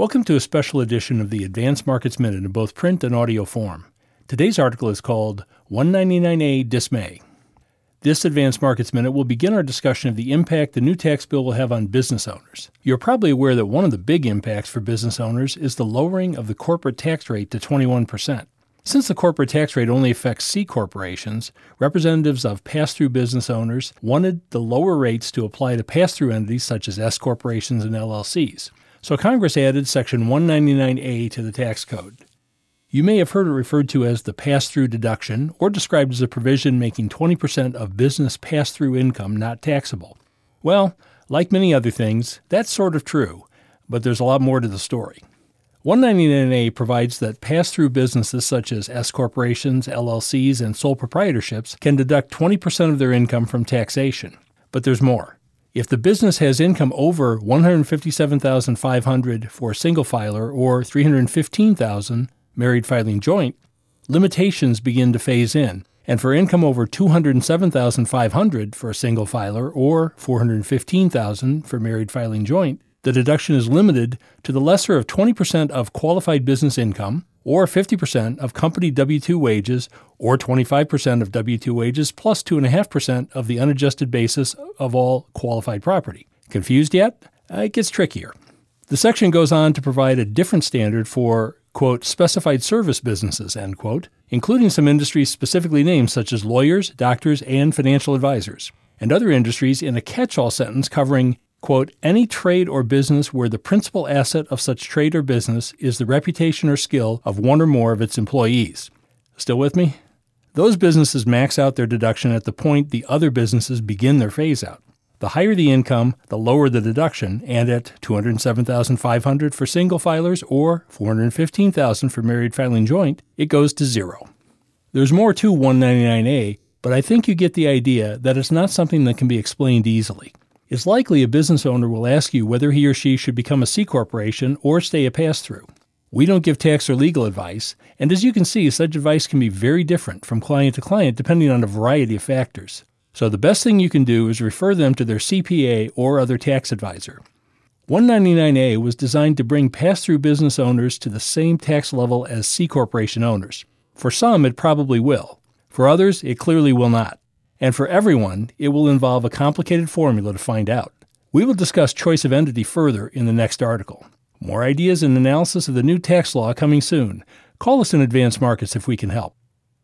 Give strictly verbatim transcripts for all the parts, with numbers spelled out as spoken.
Welcome to a special edition of the Advanced Markets Minute in both print and audio form. Today's article is called one ninety-nine A Dismay. This Advanced Markets Minute will begin our discussion of the impact the new tax bill will have on business owners. You're probably aware that one of the big impacts for business owners is the lowering of the corporate tax rate to twenty-one percent. Since the corporate tax rate only affects C corporations, representatives of pass-through business owners wanted the lower rates to apply to pass-through entities such as S corporations and L L Cs. So Congress added Section one ninety-nine A to the tax code. You may have heard it referred to as the pass-through deduction or described as a provision making twenty percent of business pass-through income not taxable. Well, like many other things, that's sort of true, but there's a lot more to the story. one ninety-nine A provides that pass-through businesses such as S corporations, L L Cs, and sole proprietorships can deduct twenty percent of their income from taxation. But there's more. If the business has income over one hundred fifty-seven thousand five hundred dollars for a single filer or three hundred fifteen thousand dollars married filing joint, limitations begin to phase in, and for income over two hundred seven thousand five hundred dollars for a single filer or four hundred fifteen thousand dollars for married filing joint, the deduction is limited to the lesser of twenty percent of qualified business income, or fifty percent of company W two wages, or twenty-five percent of W two wages plus two point five percent of the unadjusted basis of all qualified property. Confused yet? Uh, it gets trickier. The section goes on to provide a different standard for, quote, specified service businesses, end quote, including some industries specifically named such as lawyers, doctors, and financial advisors, and other industries in a catch-all sentence covering, quote, any trade or business where the principal asset of such trade or business is the reputation or skill of one or more of its employees. Still with me? Those businesses max out their deduction at the point the other businesses begin their phase-out. The higher the income, the lower the deduction, and at two hundred seven thousand five hundred dollars for single filers or four hundred fifteen thousand dollars for married filing joint, it goes to zero. There's more to one ninety-nine A, but I think you get the idea that it's not something that can be explained easily. It's likely a business owner will ask you whether he or she should become a C corporation or stay a pass-through. We don't give tax or legal advice, and as you can see, such advice can be very different from client to client depending on a variety of factors. So the best thing you can do is refer them to their C P A or other tax advisor. one ninety-nine A was designed to bring pass-through business owners to the same tax level as C corporation owners. For some, it probably will. For others, it clearly will not. And for everyone, it will involve a complicated formula to find out. We will discuss choice of entity further in the next article. More ideas and analysis of the new tax law coming soon. Call us in Advanced Markets if we can help.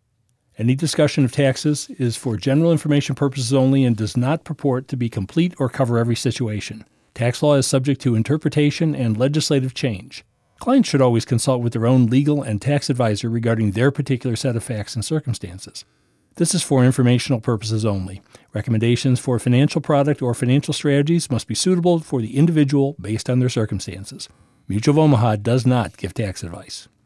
Any discussion of taxes is for general information purposes only and does not purport to be complete or cover every situation. Tax law is subject to interpretation and legislative change. Clients should always consult with their own legal and tax advisor regarding their particular set of facts and circumstances. This is for informational purposes only. Recommendations for financial product or financial strategies must be suitable for the individual based on their circumstances. Mutual of Omaha does not give tax advice.